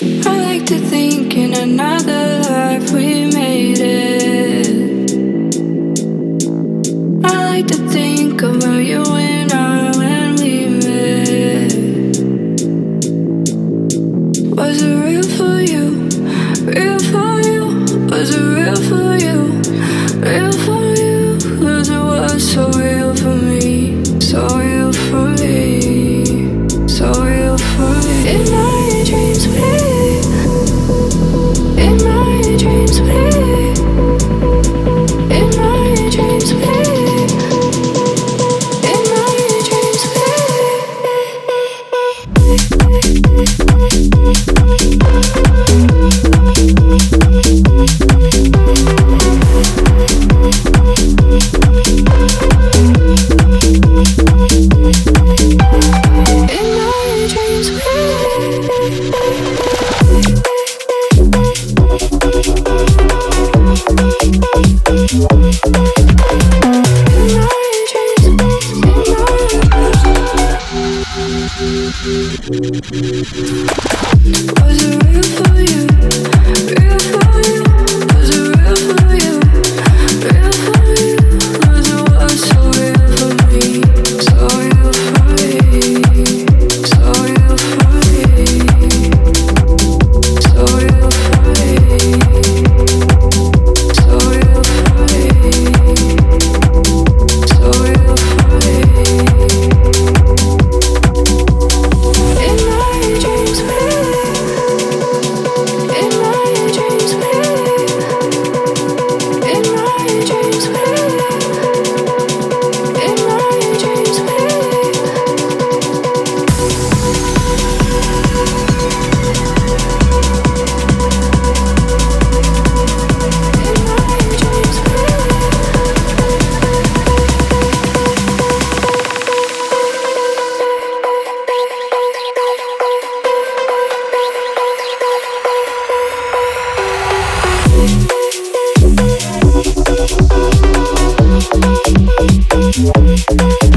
I like to think in another life we made it. I like to think about you and I when we met. Was it real for you? Real for you? Was it real for you? Real for you? 'Cause it was so real for me. So real for me. So real for me. In my dreams, babe. In my dreams, babe. In my dreams, babe. In my dreams, was it real for you? Real for you? Was it real for you? Real for you? 'Cause it was so real for me. So real for me. So real for me. So real for me. So real for me. So real for me. In my dreams, babe. In my dreams, babe. In my dreams, babe. In my dreams, babe. In my dreams, babe.